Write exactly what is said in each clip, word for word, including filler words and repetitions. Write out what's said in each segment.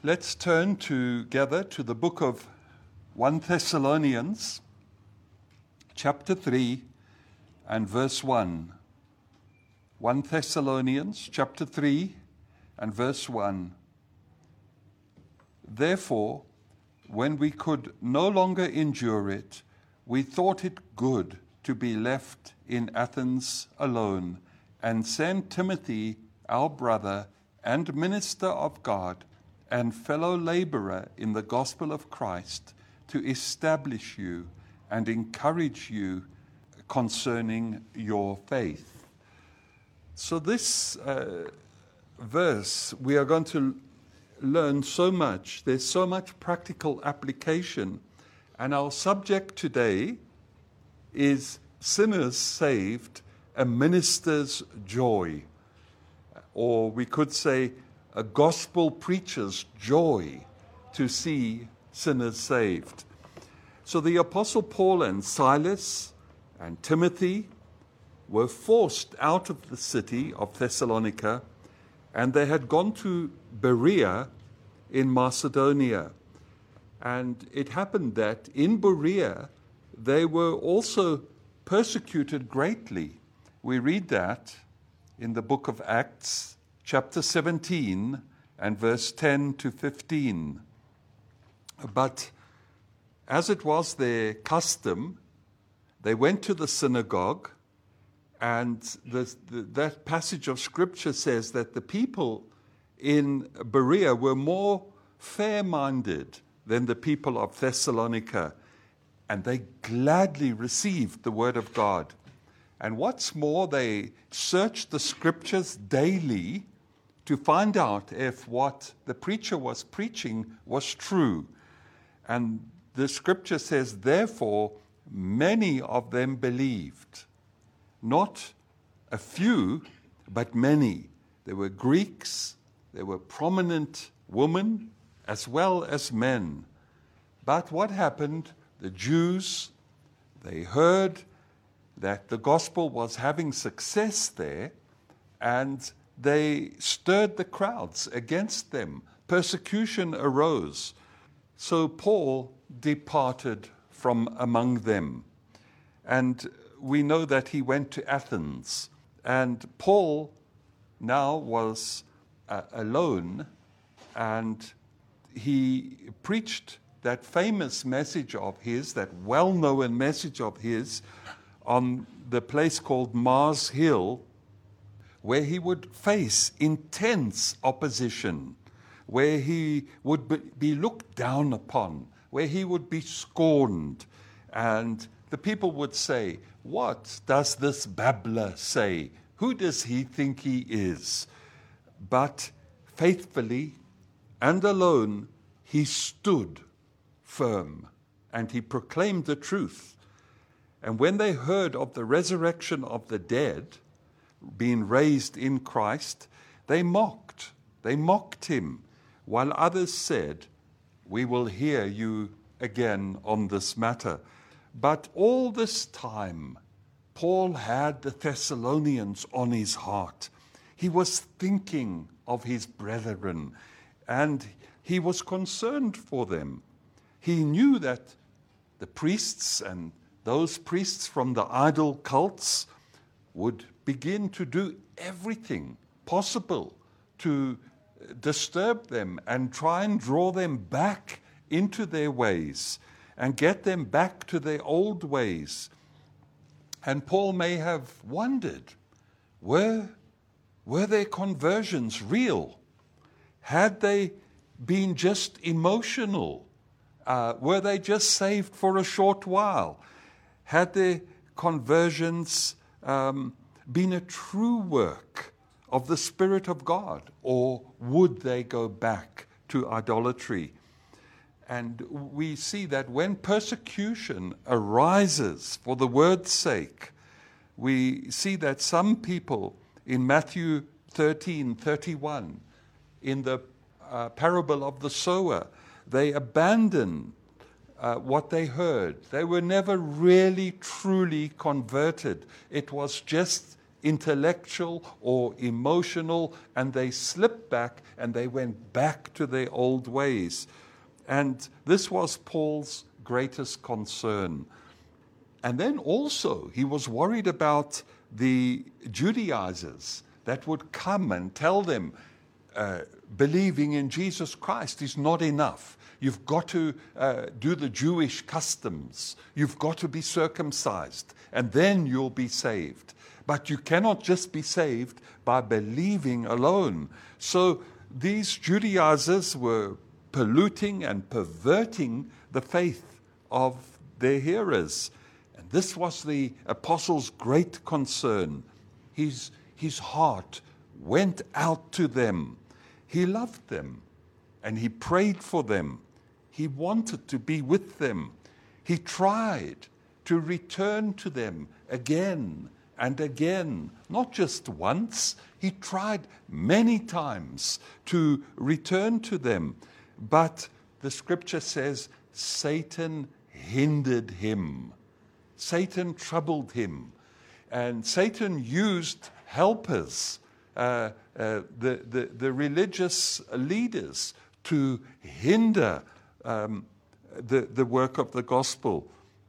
Let's turn together to the book of First Thessalonians, chapter three and verse one. First Thessalonians, chapter three and verse one. Therefore, when we could no longer endure it, we thought it good to be left in Athens alone, and send Timothy, our brother and minister of God, and fellow laborer in the gospel of Christ, to establish you and encourage you concerning your faith. So this uh, verse, we are going to learn so much. There's so much practical application. And our subject today is sinners saved, a minister's joy. Or we could say a gospel preacher's joy to see sinners saved. So the Apostle Paul and Silas and Timothy were forced out of the city of Thessalonica, and they had gone to Berea in Macedonia. And it happened that in Berea they were also persecuted greatly. We read that in the book of Acts, chapter seventeen, and verse ten to fifteen. But as it was their custom, they went to the synagogue, and the, the, that passage of Scripture says that the people in Berea were more fair-minded than the people of Thessalonica, and they gladly received the word of God. And what's more, they searched the Scriptures daily to find out if what the preacher was preaching was true. And the Scripture says, therefore, many of them believed. Not a few, but many. There were Greeks, there were prominent women, as well as men. But what happened? The Jews, they heard that the gospel was having success there, and they stirred the crowds against them. Persecution arose. So Paul departed from among them. And we know that he went to Athens. And Paul now was uh, alone, and he preached that famous message of his, that well-known message of his, on the place called Mars Hill, where he would face intense opposition, where he would be looked down upon, where he would be scorned. And the people would say, what does this babbler say? Who does he think he is? But faithfully and alone, he stood firm, and he proclaimed the truth. And when they heard of the resurrection of the dead, being raised in Christ, they mocked. They mocked him, while others said, we will hear you again on this matter. But all this time, Paul had the Thessalonians on his heart. He was thinking of his brethren, and he was concerned for them. He knew that the priests and those priests from the idol cults would begin to do everything possible to disturb them and try and draw them back into their ways and get them back to their old ways. And Paul may have wondered, were, were their conversions real? Had they been just emotional? Uh, were they just saved for a short while? Had their conversions um, been a true work of the Spirit of God, or would they go back to idolatry? And we see that when persecution arises for the word's sake, we see that some people in Matthew thirteen thirty-one, in the uh, parable of the sower, they abandon uh, what they heard. They were never really, truly converted. It was just intellectual or emotional, and they slipped back and they went back to their old ways. And this was Paul's greatest concern. And then also, he was worried about the Judaizers that would come and tell them, uh, believing in Jesus Christ is not enough. You've got to uh, do the Jewish customs. You've got to be circumcised, and then you'll be saved. But you cannot just be saved by believing alone. So these Judaizers were polluting and perverting the faith of their hearers. And this was the apostle's great concern. His, his heart went out to them. He loved them, and he prayed for them. He wanted to be with them. He tried to return to them again and again, not just once. He tried many times to return to them. But the scripture says Satan hindered him. Satan troubled him. And Satan used helpers, uh, uh, the, the, the religious leaders, to hinder um, the, the work of the gospel.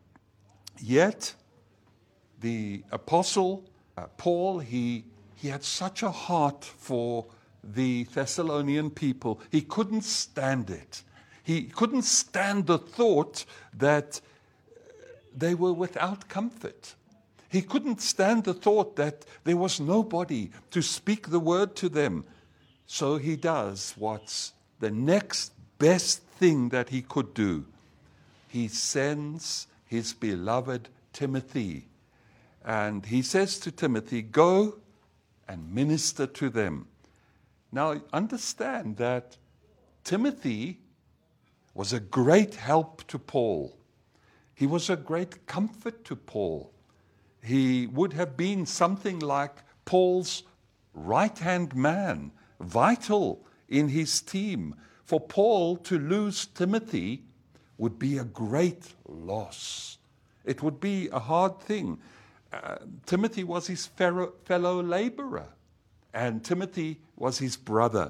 Yet, the apostle uh, Paul, he, he had such a heart for the Thessalonian people. He couldn't stand it. He couldn't stand the thought that they were without comfort. He couldn't stand the thought that there was nobody to speak the word to them. So he does what's the next best thing that he could do. He sends his beloved Timothy. And he says to Timothy, go and minister to them. Now, understand that Timothy was a great help to Paul. He was a great comfort to Paul. He would have been something like Paul's right-hand man, vital in his team. For Paul to lose Timothy would be a great loss. It would be a hard thing. Uh, Timothy was his fellow, fellow laborer, and Timothy was his brother.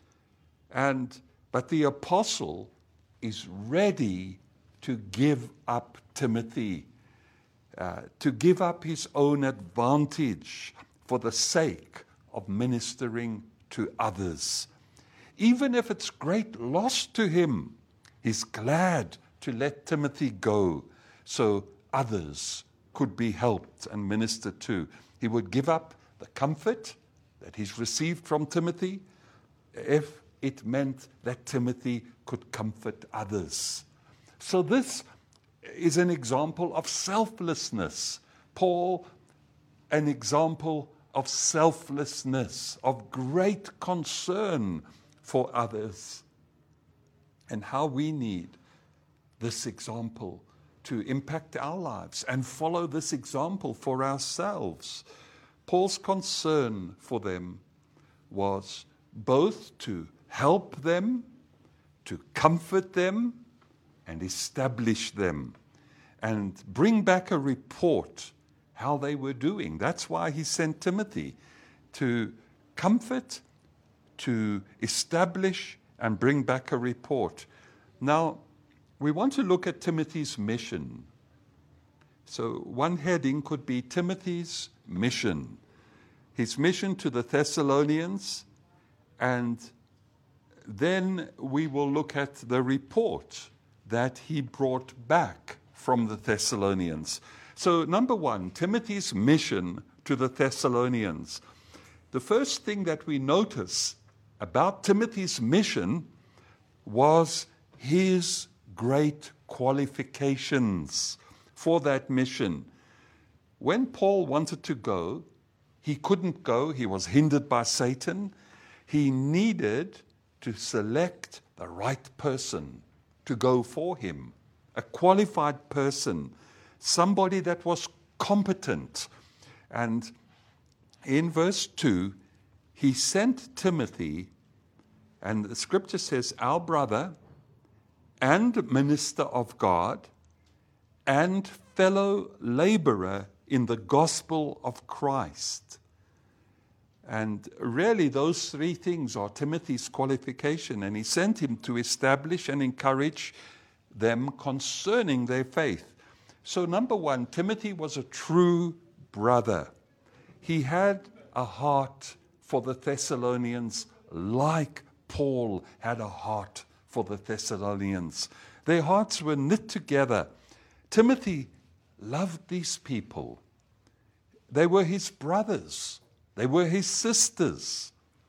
And but the apostle is ready to give up Timothy, uh, to give up his own advantage for the sake of ministering to others. Even if it's great loss to him, he's glad to let Timothy go so others could be helped and ministered to. He would give up the comfort that he's received from Timothy if it meant that Timothy could comfort others. So this is an example of selflessness. Paul, an example of selflessness, of great concern for others, and how we need this example to impact our lives and follow this example for ourselves. Paul's concern for them was both to help them, to comfort them, and establish them, and bring back a report how they were doing. That's why he sent Timothy, to comfort, to establish, and bring back a report. Now, we want to look at Timothy's mission. So one heading could be Timothy's mission. His mission to the Thessalonians, and then we will look at the report that he brought back from the Thessalonians. So number one, Timothy's mission to the Thessalonians. The first thing that we notice about Timothy's mission was his great qualifications for that mission. When Paul wanted to go, he couldn't go. He was hindered by Satan. He needed to select the right person to go for him, a qualified person, somebody that was competent. And in verse two, he sent Timothy, and the scripture says, our brother and minister of God and fellow laborer in the gospel of Christ. And really those three things are Timothy's qualification, and he sent him to establish and encourage them concerning their faith. So number one, Timothy was a true brother. He had a heart for the Thessalonians like Paul had a heart for the Thessalonians. Their hearts were knit together. Timothy loved these people. They were his brothers. They were his sisters.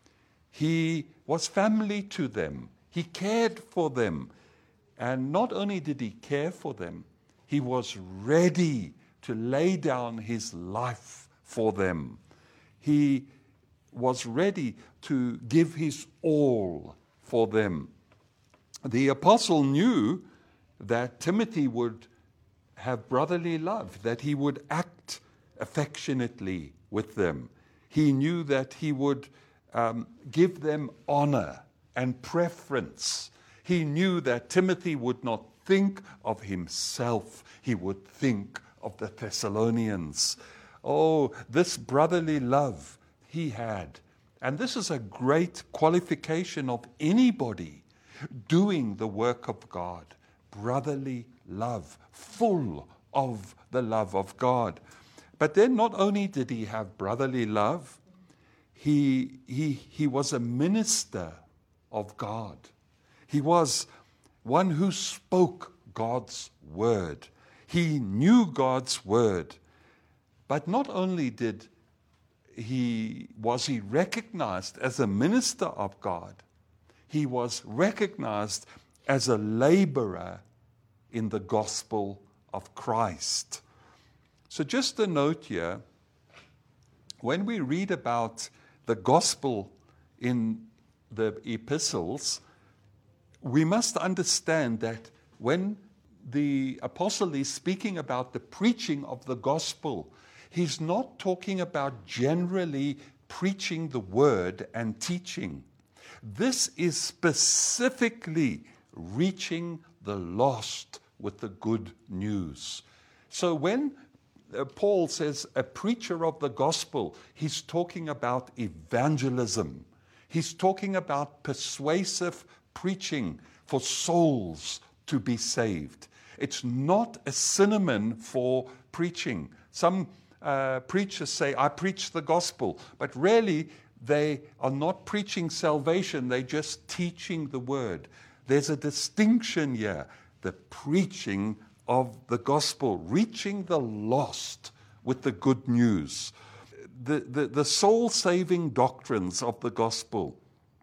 He was family to them. He cared for them. And not only did he care for them, he was ready to lay down his life for them. He was ready to give his all for them. The apostle knew that Timothy would have brotherly love, that he would act affectionately with them. He knew that he would um, give them honor and preference. He knew that Timothy would not think of himself. He would think of the Thessalonians. Oh, this brotherly love he had. And this is a great qualification of anybody doing the work of God. Brotherly love, full of the love of God. But then not only did he have brotherly love, he, he, he was a minister of God. He was one who spoke God's word. He knew God's word. But not only did he, was he recognized as a minister of God, he was recognized as a laborer in the gospel of Christ. So just a note here, when we read about the gospel in the epistles, we must understand that when the apostle is speaking about the preaching of the gospel, he's not talking about generally preaching the word and teaching. This is specifically reaching the lost with the good news. So when uh, Paul says a preacher of the gospel, he's talking about evangelism. He's talking about persuasive preaching for souls to be saved. It's not a synonym for preaching. Some uh, preachers say, I preach the gospel, but really they are not preaching salvation, they're just teaching the word. There's a distinction here, the preaching of the gospel, reaching the lost with the good news. The, the, the soul-saving doctrines of the gospel.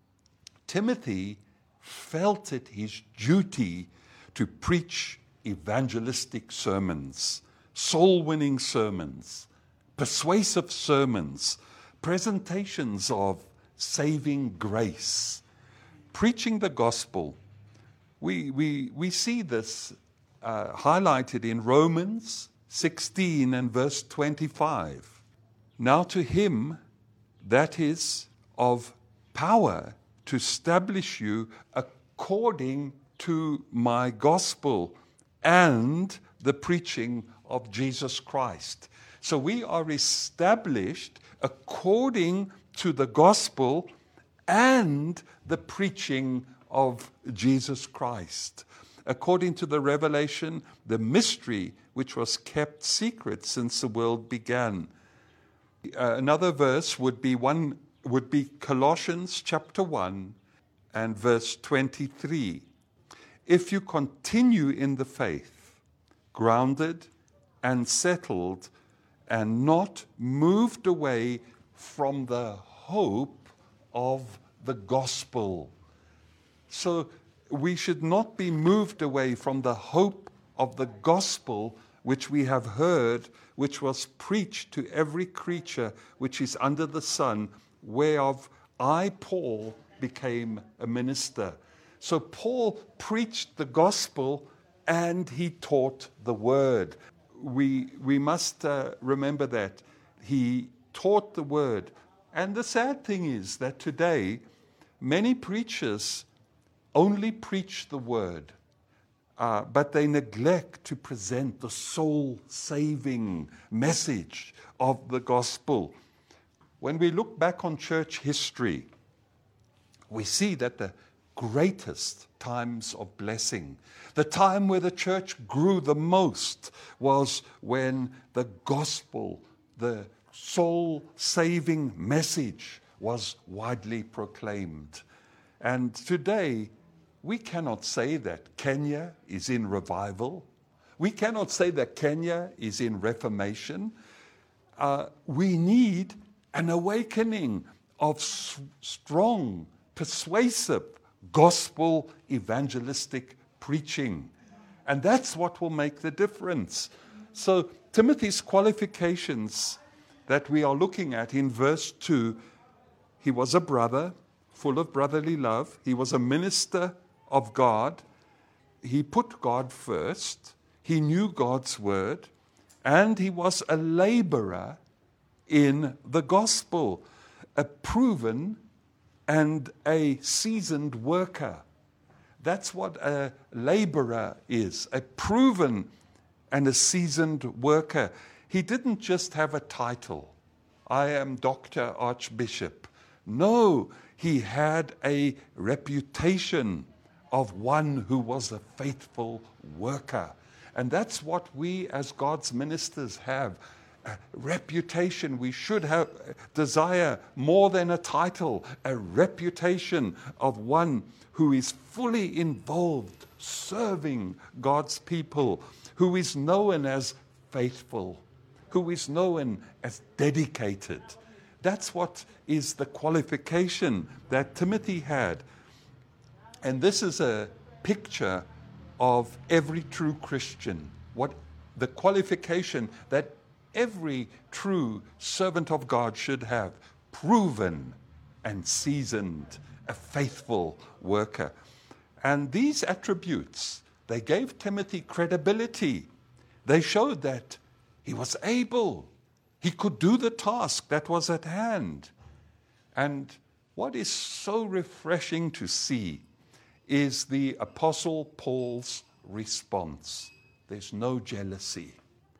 Timothy felt it his duty to preach evangelistic sermons, soul-winning sermons, persuasive sermons, presentations of saving grace, preaching the gospel. We, we, we see this uh, highlighted in Romans sixteen and verse twenty-five. Now to him that is of power to establish you according to my gospel and the preaching of Jesus Christ. So we are established according to the gospel and the preaching of Jesus Christ. According to the revelation, the mystery which was kept secret since the world began. Uh, another verse would be one would be Colossians chapter one and verse twenty-three. If you continue in the faith, grounded and settled, and not moved away from the hope of the gospel. So we should not be moved away from the hope of the gospel which we have heard, which was preached to every creature which is under the sun, whereof I, Paul, became a minister. So Paul preached the gospel and he taught the word. We, we must uh, remember that. He taught the word. And the sad thing is that today, many preachers only preach the word, uh, but they neglect to present the soul-saving message of the gospel. when we look back on church history, we see that the greatest times of blessing, the time where the church grew the most, was when the gospel, the soul-saving message, was widely proclaimed. And today, we cannot say that Kenya is in revival. We cannot say that Kenya is in reformation. Uh, we need an awakening of s- strong, persuasive, gospel evangelistic preaching. And that's what will make the difference. So Timothy's qualifications that we are looking at in verse two, he was a brother, full of brotherly love. He was a minister of God. He put God first. He knew God's word. And he was a laborer in the gospel, a proven and a seasoned worker. That's what a laborer is, a proven and a seasoned worker. He didn't just have a title. I am Doctor Archbishop. No, he had a reputation of one who was a faithful worker. And that's what we as God's ministers have. A reputation. We should have desire more than a title, a reputation of one who is fully involved, serving God's people, who is known as faithful, who is known as dedicated. That's what is the qualification that Timothy had. And this is a picture of every true Christian, what the qualification that every true servant of God should have: proven and seasoned, a faithful worker. And these attributes, they gave Timothy credibility. They showed that he was able, he could do the task that was at hand. And what is so refreshing to see is the Apostle Paul's response. There's no jealousy.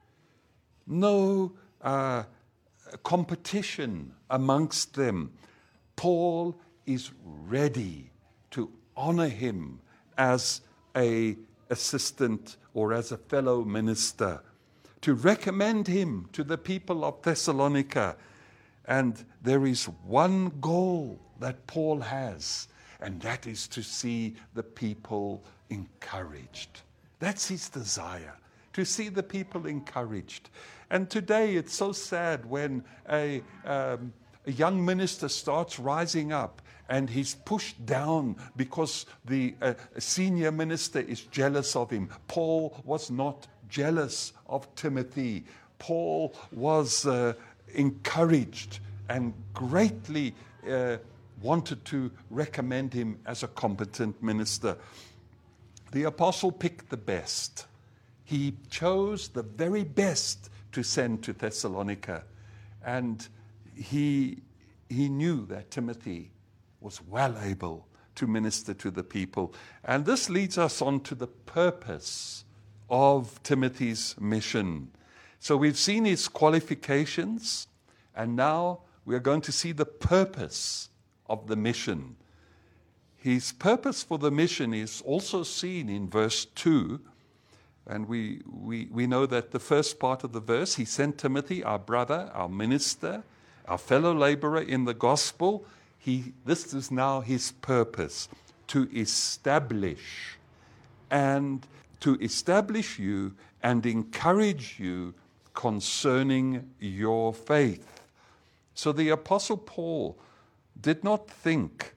No uh, competition amongst them. Paul is ready to honor him as an assistant or as a fellow minister, to recommend him to the people of Thessalonica. And there is one goal that Paul has, and that is to see the people encouraged. That's his desire, to see the people encouraged. And today it's so sad when a, um, a young minister starts rising up and he's pushed down because the uh, senior minister is jealous of him. Paul was not jealous of Timothy. Paul was uh, encouraged and greatly uh, wanted to recommend him as a competent minister. The apostle picked the best. He chose the very best to send to Thessalonica. And he, he knew that Timothy was well able to minister to the people. And this leads us on to the purpose of Timothy's mission. So we've seen his qualifications, and now we're going to see the purpose of the mission. His purpose for the mission is also seen in verse two. And we, we, we know that the first part of the verse, he sent Timothy, our brother, our minister, our fellow laborer in the gospel. He, this is now his purpose, to establish and to establish you and encourage you concerning your faith. So the Apostle Paul did not think,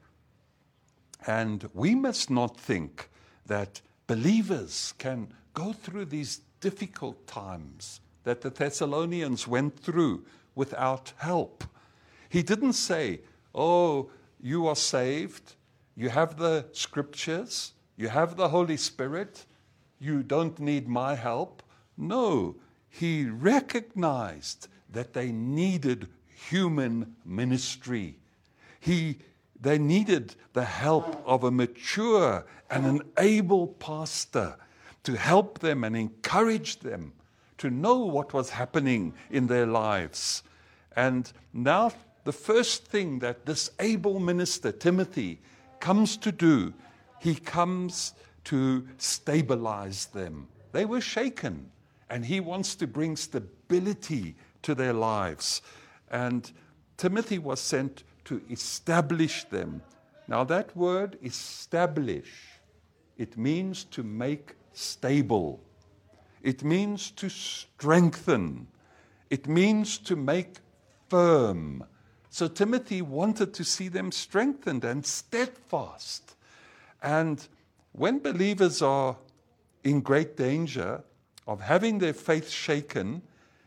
and we must not think, that believers can go through these difficult times that the Thessalonians went through without help. He didn't say, oh, you are saved, you have the scriptures, you have the Holy Spirit, you don't need my help. No, he recognized that they needed human ministry. He, they needed the help of a mature and an able pastor to help them and encourage them to know what was happening in their lives. And now the first thing that this able minister, Timothy, comes to do, he comes to stabilize them. They were shaken, and he wants to bring stability to their lives. And Timothy was sent to establish them. Now that word, establish, it means to make stable. It means to strengthen. It means to make firm. So Timothy wanted to see them strengthened and steadfast. And when believers are in great danger of having their faith shaken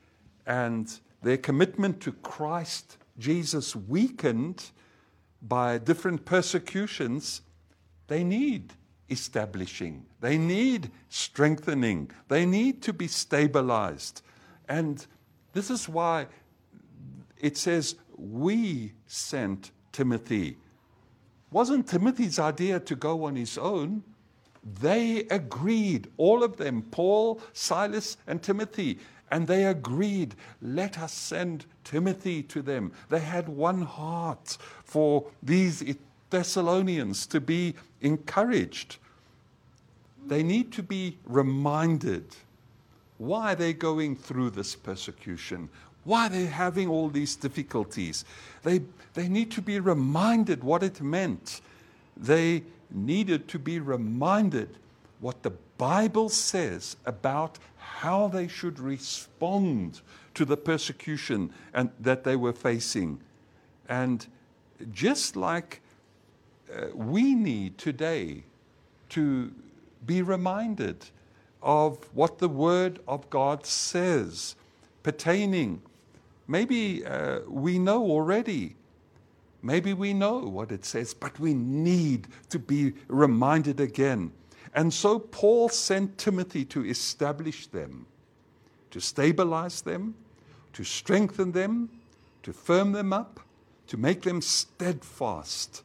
and their commitment to Christ Jesus weakened by different persecutions, they need establishing. They need strengthening. They need to be stabilized. And this is why it says, we sent Timothy. Wasn't Timothy's idea to go on his own. They agreed, all of them, Paul, Silas, and Timothy, and they agreed, let us send Timothy to them. They had one heart for these Thessalonians to be encouraged. They need to be reminded why they're going through this persecution, why they're having all these difficulties. They, they need to be reminded what it meant. They needed to be reminded what the Bible says about how they should respond to the persecution and that they were facing. And just like uh, we need today to be reminded of what the Word of God says pertaining. Maybe uh, we know already. Maybe we know what it says, but we need to be reminded again. And so Paul sent Timothy to establish them, to stabilize them, to strengthen them, to firm them up, to make them steadfast.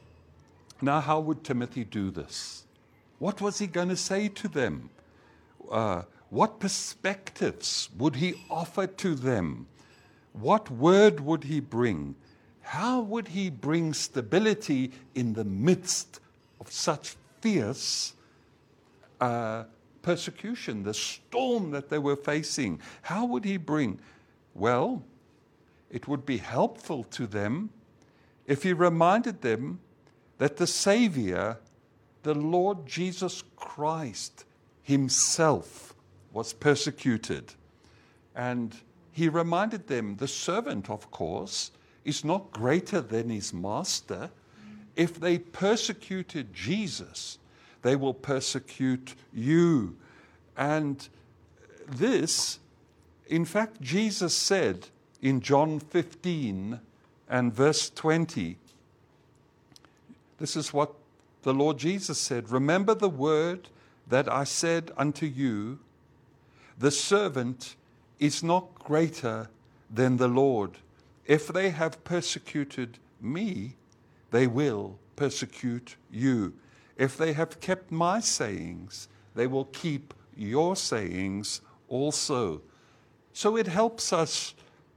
Now, how would Timothy do this? What was he going to say to them? Uh, what perspectives would he offer to them? What word would he bring? How would he bring stability in the midst of such fierce uh, persecution, the storm that they were facing? How would he bring? Well, it would be helpful to them if he reminded them that the Savior, the Lord Jesus Christ himself, was persecuted. And he reminded them, the servant, of course, is not greater than his master. If they persecuted Jesus, they will persecute you. And this, in fact, Jesus said in John fifteen and verse twenty, this is what the Lord Jesus said, remember the word that I said unto you, the servant is not greater than the Lord. If they have persecuted me, they will persecute you. If they have kept my sayings, they will keep your sayings also. So it helps us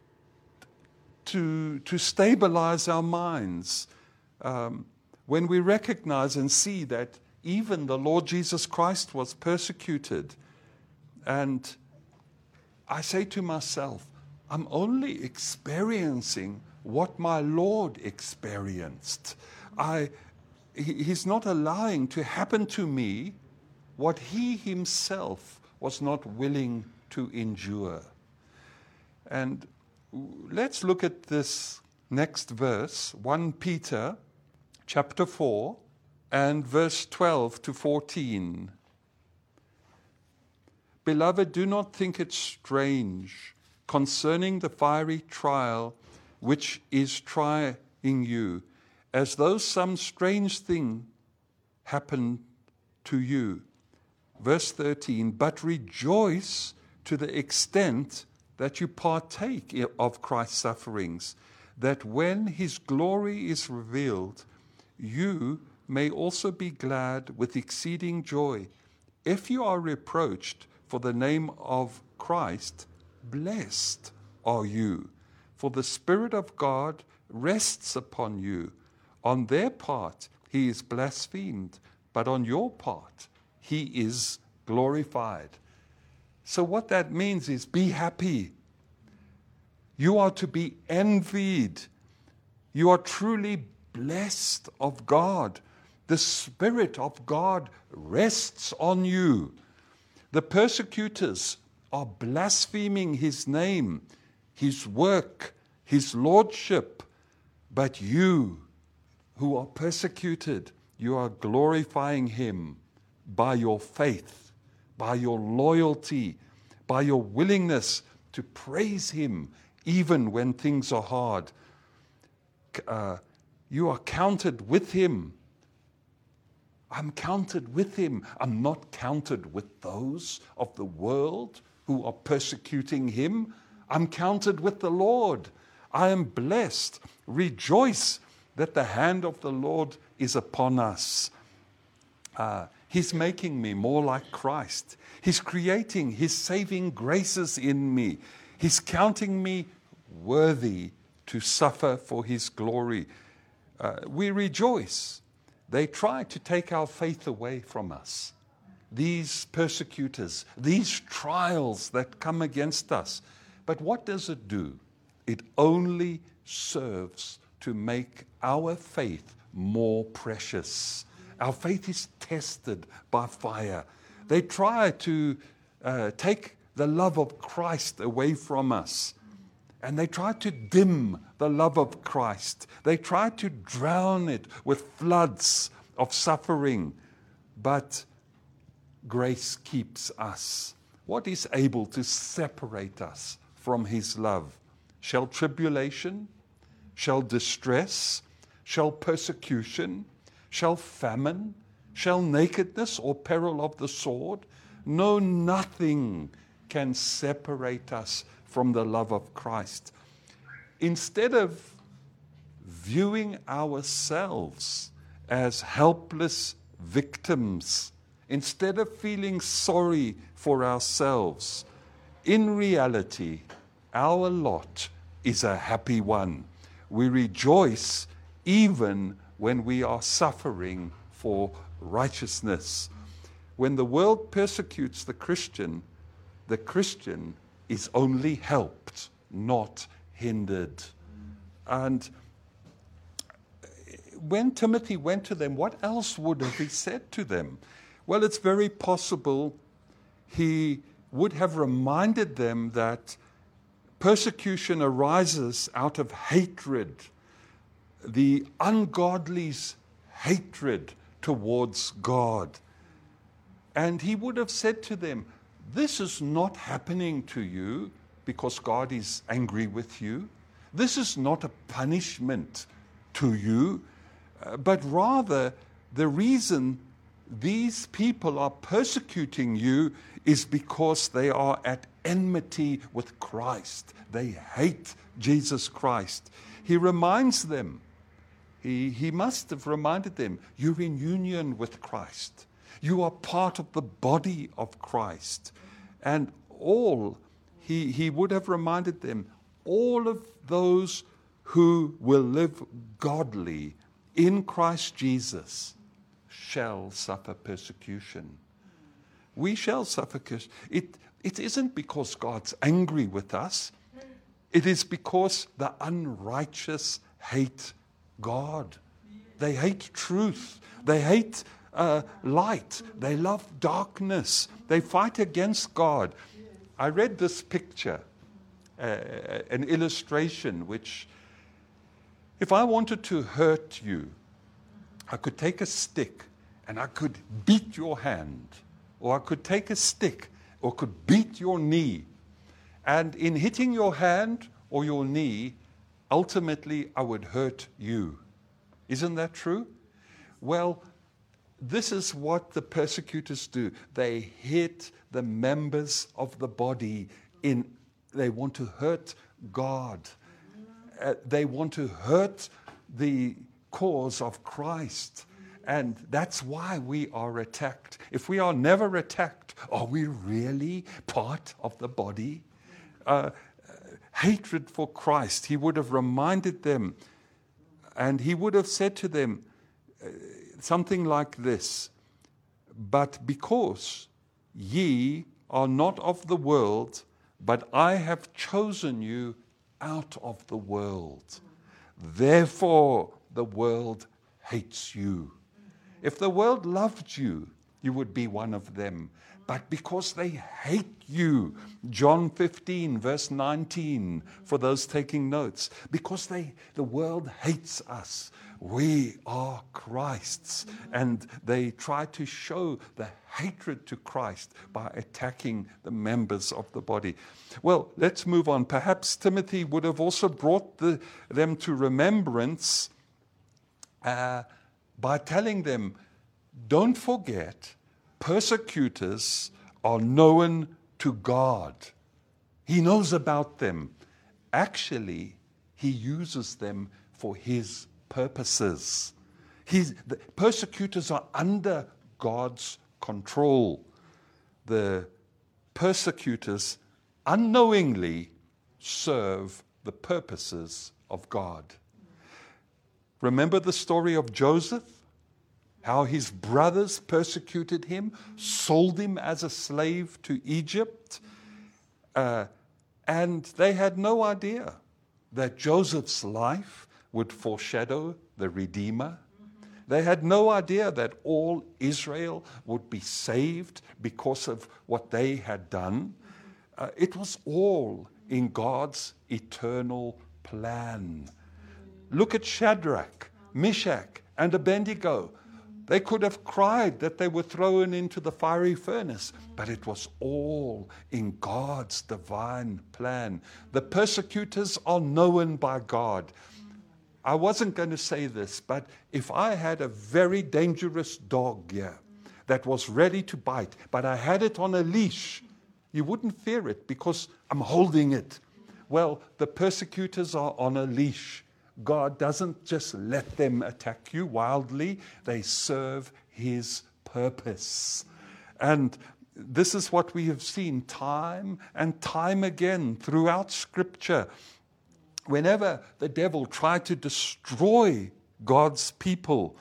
to, to stabilize our minds um, when we recognize and see that even the Lord Jesus Christ was persecuted. And I say to myself, I'm only experiencing what my Lord experienced. I, he, he's not allowing to happen to me what he himself was not willing to endure. And let's look at this next verse, First Peter chapter four and verse twelve to fourteen. Beloved, do not think it strange concerning the fiery trial which is trying you, as though some strange thing happened to you. Verse thirteen, but rejoice to the extent that you partake of Christ's sufferings, that when his glory is revealed, you may also be glad with exceeding joy. If you are reproached for the name of Christ, blessed are you, for the Spirit of God rests upon you. On their part, he is blasphemed, but on your part, he is glorified. So what that means is be happy. You are to be envied. You are truly blessed of God. The Spirit of God rests on you. The persecutors are blaspheming his name, his work, his lordship. But you who are persecuted, you are glorifying him by your faith, by your loyalty, by your willingness to praise him even when things are hard. Uh, you are counted with him. I'm counted with him. I'm not counted with those of the world who are persecuting him. I'm counted with the Lord. I am blessed. Rejoice that the hand of the Lord is upon us. Uh, he's making me more like Christ. He's creating his saving graces in me. He's counting me worthy to suffer for his glory. Uh, we rejoice. They try to take our faith away from us. These persecutors, these trials that come against us. But what does it do? It only serves to make our faith more precious. Our faith is tested by fire. They try to uh, take the love of Christ away from us. And they try to dim the love of Christ. They try to drown it with floods of suffering. But grace keeps us. What is able to separate us from his love? Shall tribulation, shall distress, shall persecution, shall famine, shall nakedness or peril of the sword? No, nothing can separate us from the love of Christ. Instead of viewing ourselves as helpless victims, instead of feeling sorry for ourselves, in reality, our lot is a happy one. We rejoice even when we are suffering for righteousness. When the world persecutes the Christian, the Christian is only helped, not hindered. And when Timothy went to them, what else would have he said to them? Well, it's very possible he would have reminded them that persecution arises out of hatred, the ungodly's hatred towards God. And he would have said to them, this is not happening to you because God is angry with you. This is not a punishment to you, uh, but rather the reason these people are persecuting you is because they are at enmity with Christ. They hate Jesus Christ. He reminds them, he, he must have reminded them, you're in union with Christ. You are part of the body of Christ. And all, he, he would have reminded them, all of those who will live godly in Christ Jesus shall suffer persecution. We shall suffer persecution. It, it isn't because God's angry with us. It is because the unrighteous hate God. They hate truth. They hate uh, light. They love darkness. They fight against God. I read this picture, uh, an illustration, which if I wanted to hurt you, I could take a stick and I could beat your hand, or I could take a stick or could beat your knee. And in hitting your hand or your knee, ultimately I would hurt you. Isn't that true? Well, this is what the persecutors do. They hit the members of the body in, they want to hurt God. Uh, they want to hurt the cause of Christ. And that's why we are attacked. If we are never attacked, are we really part of the body? Uh, hatred for Christ. He would have reminded them, And he would have said to them uh, something like this, "But because ye are not of the world, but I have chosen you out of the world. Therefore the world hates you." If the world loved you, you would be one of them. But because they hate you, John fifteen, verse nineteen, for those taking notes, because they the world hates us, we are Christ's. And they try to show the hatred to Christ by attacking the members of the body. Well, let's move on. Perhaps Timothy would have also brought the, them to remembrance uh, by telling them, don't forget, persecutors are known to God. He knows about them. Actually, he uses them for his purposes. He's, the persecutors are under God's control. The persecutors unknowingly serve the purposes of God. Remember the story of Joseph? How his brothers persecuted him, sold him as a slave to Egypt. Uh, and they had no idea that Joseph's life would foreshadow the Redeemer. They had no idea that all Israel would be saved because of what they had done. Uh, it was all in God's eternal plan. Look at Shadrach, Meshach, and Abednego. They could have cried that they were thrown into the fiery furnace, but it was all in God's divine plan. The persecutors are known by God. I wasn't going to say this, but if I had a very dangerous dog here that was ready to bite, but I had it on a leash, you wouldn't fear it because I'm holding it. Well, the persecutors are on a leash. God doesn't just let them attack you wildly. They serve his purpose. And this is what we have seen time and time again throughout Scripture. Whenever the devil tried to destroy God's people,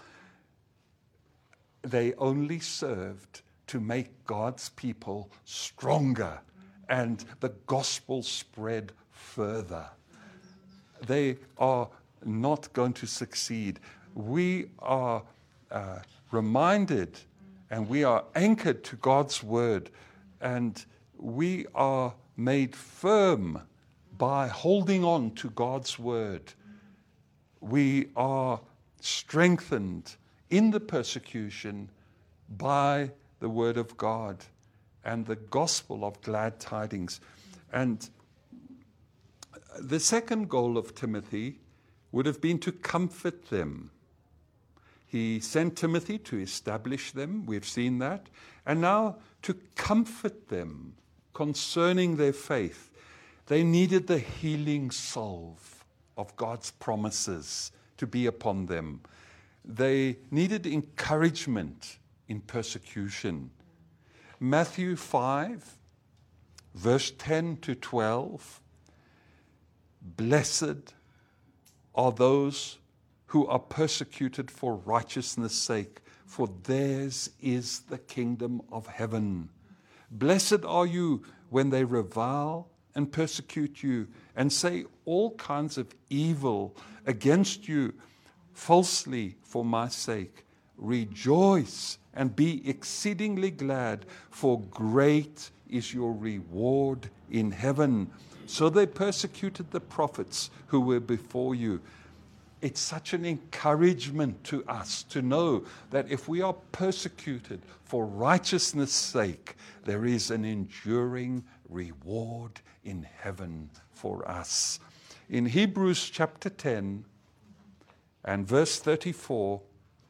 they only served to make God's people stronger and the gospel spread further. They are not going to succeed. We are uh, reminded and we are anchored to God's word, and we are made firm by holding on to God's word. We are strengthened in the persecution by the word of God and the gospel of glad tidings. And the second goal of Timothy would have been to comfort them. He sent Timothy to establish them, we've seen that, and now to comfort them concerning their faith. They needed the healing salve of God's promises to be upon them. They needed encouragement in persecution. Matthew five, verse ten to twelve, "Blessed are those who are persecuted for righteousness' sake, for theirs is the kingdom of heaven. Blessed are you when they revile and persecute you and say all kinds of evil against you falsely for my sake. Rejoice and be exceedingly glad, for great is your reward in heaven. So they persecuted the prophets who were before you." It's such an encouragement to us to know that if we are persecuted for righteousness' sake, there is an enduring reward in heaven for us. In Hebrews chapter ten and verse thirty-four,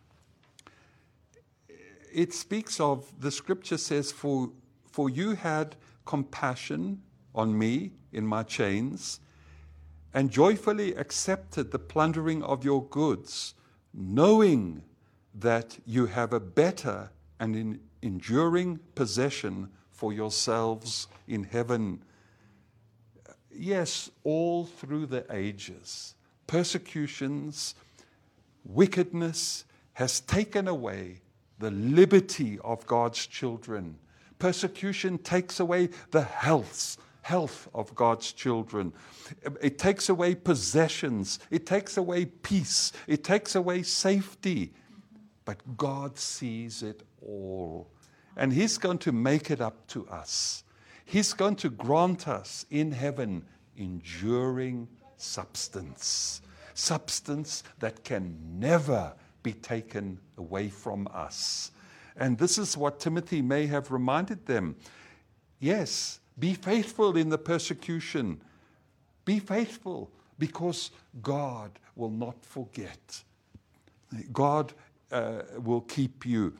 it speaks of, the scripture says, for, for you had compassion on me in my chains, and joyfully accepted the plundering of your goods, knowing that you have a better and in enduring possession for yourselves in heaven. Yes, all through the ages, persecutions Wickedness has taken away the liberty of God's children. Persecution takes away the health, health of God's children. It takes away possessions. It takes away peace. It takes away safety. But God sees it all. And He's going to make it up to us. He's going to grant us in heaven enduring substance. Substance that can never be taken away from us. And this is what Timothy may have reminded them. Yes, be faithful in the persecution. Be faithful, because God will not forget. God uh, will keep you.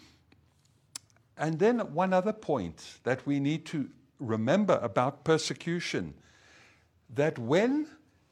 And then one other point that we need to remember about persecution, that when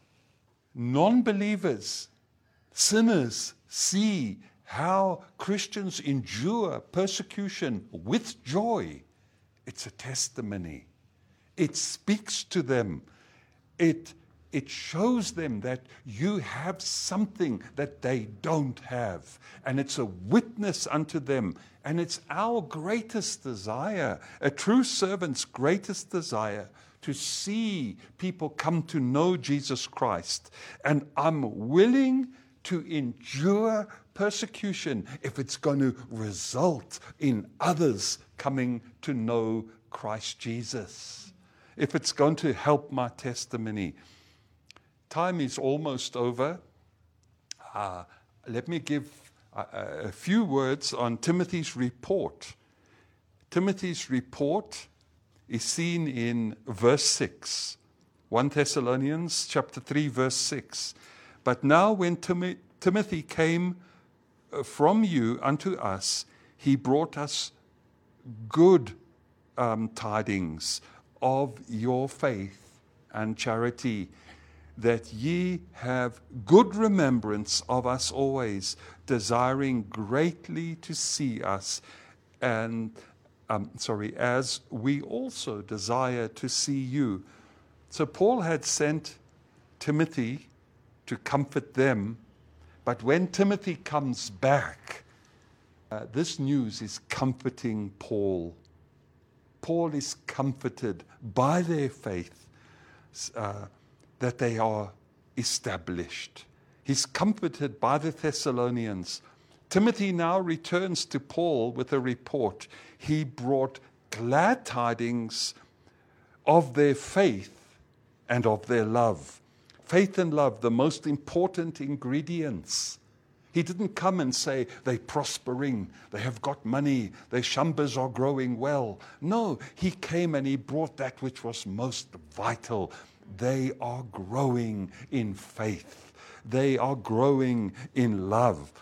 non-believers, sinners, see how Christians endure persecution with joy, it's a testimony. It speaks to them. It, it shows them that you have something that they don't have. And it's a witness unto them. And it's our greatest desire, a true servant's greatest desire, to see people come to know Jesus Christ. And I'm willing to endure persecution if it's going to result in others coming to know Christ Jesus. If it's going to help my testimony. Time is almost over. Uh, let me give a, a few words on Timothy's report. Timothy's report is seen in verse six. First Thessalonians chapter three, verse six. But now when Tim- Timothy came from you unto us, he brought us good um, tidings of your faith and charity, that ye have good remembrance of us always, desiring greatly to see us, and um, sorry, as we also desire to see you. So Paul had sent Timothy to comfort them, but when Timothy comes back, uh, this news is comforting Paul. Paul is comforted by their faith uh, that they are established. He's comforted by the Thessalonians. Timothy now returns to Paul with a report. He brought glad tidings of their faith and of their love. Faith and love, the most important ingredients. He didn't come and say they're prospering, they have got money, their shambas are growing well. No, he came and he brought that which was most vital. They are growing in faith. They are growing in love.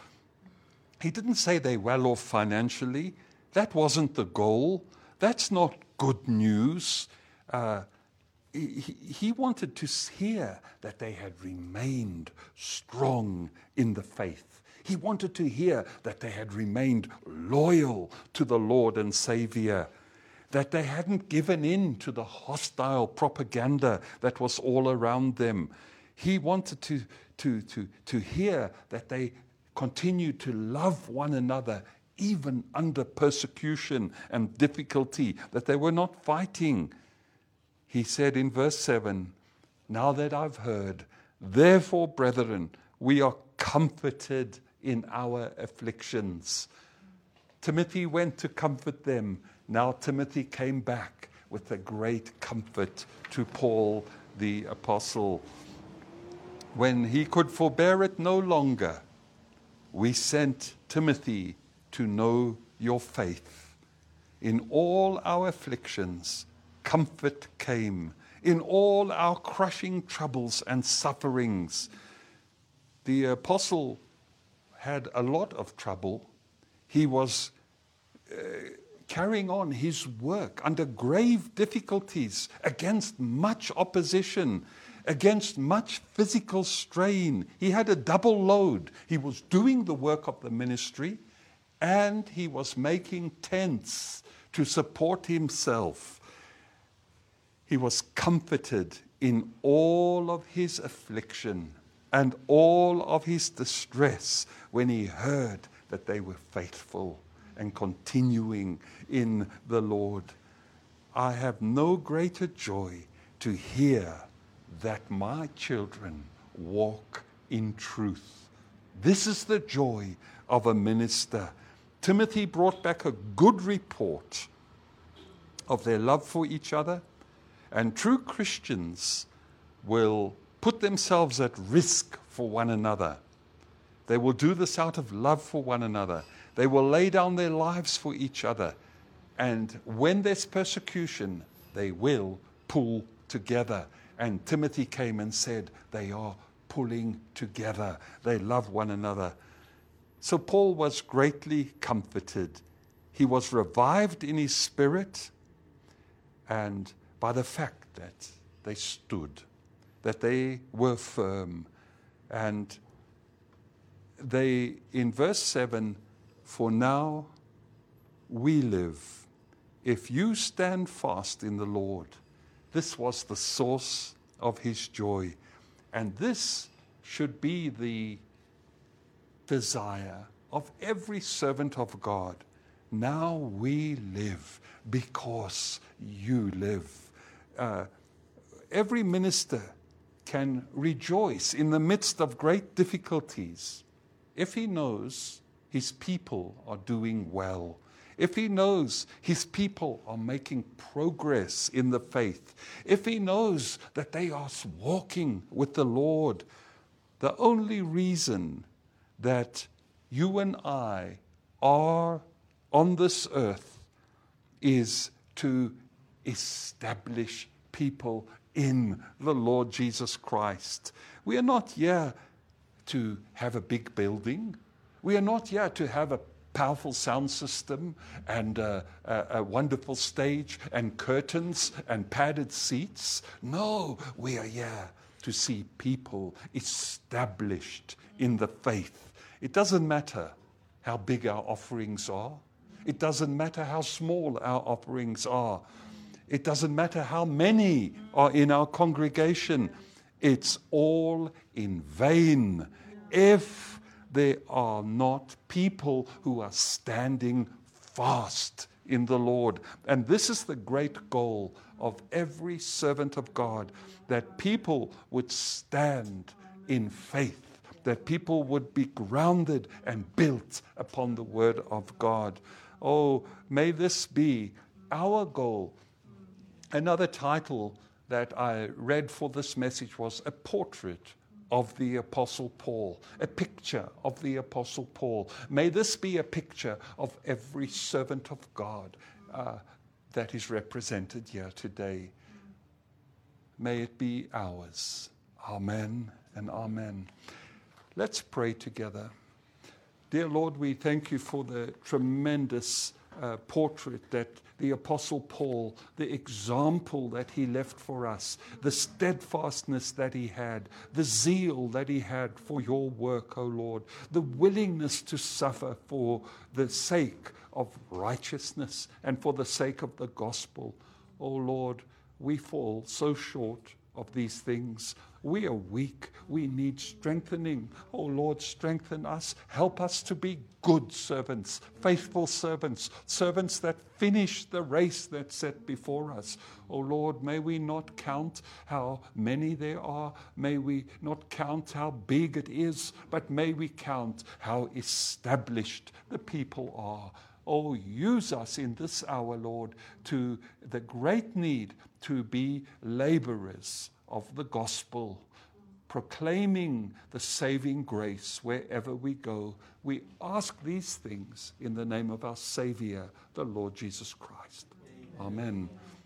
He didn't say they're well off financially. That wasn't the goal. That's not good news. Uh, he, he wanted to hear that they had remained strong in the faith. He wanted to hear that they had remained loyal to the Lord and Savior, that they hadn't given in to the hostile propaganda that was all around them. He wanted to, to, to, to hear that they continued to love one another even under persecution and difficulty, that they were not fighting. He said in verse seven, now that I've heard, therefore, brethren, we are comforted in our afflictions. Timothy went to comfort them. Now Timothy came back with a great comfort to Paul the apostle. When he could forbear it no longer, we sent Timothy to know your faith. In all our afflictions, comfort came. In all our crushing troubles and sufferings, the apostle had a lot of trouble. He was uh, carrying on his work under grave difficulties, against much opposition, against much physical strain. He had a double load. He was doing the work of the ministry, and he was making tents to support himself. He was comforted in all of his affliction. and all of his distress when he heard that they were faithful and continuing in the Lord. I have no greater joy to hear that my children walk in truth. This is the joy of a minister. Timothy brought back a good report of their love for each other, and true Christians will put themselves at risk for one another. They will do this out of love for one another. They will lay down their lives for each other. And when there's persecution, they will pull together. And Timothy came and said, they are pulling together. They love one another. So Paul was greatly comforted. He was revived in his spirit, and by the fact that they stood, that they were firm. And they, in verse seven, for now we live, if you stand fast in the Lord. This was the source of his joy. And this should be the desire of every servant of God. Now we live because you live. Uh, every minister can rejoice in the midst of great difficulties if he knows his people are doing well, if he knows his people are making progress in the faith, if he knows that they are walking with the Lord. The only reason that you and I are on this earth is to establish people in the Lord Jesus Christ. We are not here to have a big building. We are not here to have a powerful sound system and a, a, a wonderful stage and curtains and padded seats. No, we are here to see people established in the faith. It doesn't matter how big our offerings are. It doesn't matter how small our offerings are. It doesn't matter how many are in our congregation. It's all in vain if there are not people who are standing fast in the Lord. And this is the great goal of every servant of God, that people would stand in faith, that people would be grounded and built upon the word of God. Oh, may this be our goal. Another title that I read for this message was A Portrait of the Apostle Paul, a picture of the Apostle Paul. May this be a picture of every servant of God uh, that is represented here today. May it be ours. Amen and amen. Let's pray together. Dear Lord, we thank you for the tremendous uh, portrait that the Apostle Paul, the example that he left for us, the steadfastness that he had, the zeal that he had for your work, O Lord, the willingness to suffer for the sake of righteousness and for the sake of the gospel. O Lord, we fall so short of these things. We are weak. We need strengthening. Oh Lord, strengthen us. Help us to be good servants, faithful servants, servants that finish the race that's set before us. Oh Lord, may we not count how many there are. May we not count how big it is, but may we count how established the people are. Oh, use us in this hour, Lord, to the great need to be laborers of the gospel, proclaiming the saving grace wherever we go. We ask these things in the name of our Savior, the Lord Jesus Christ. Amen. Amen.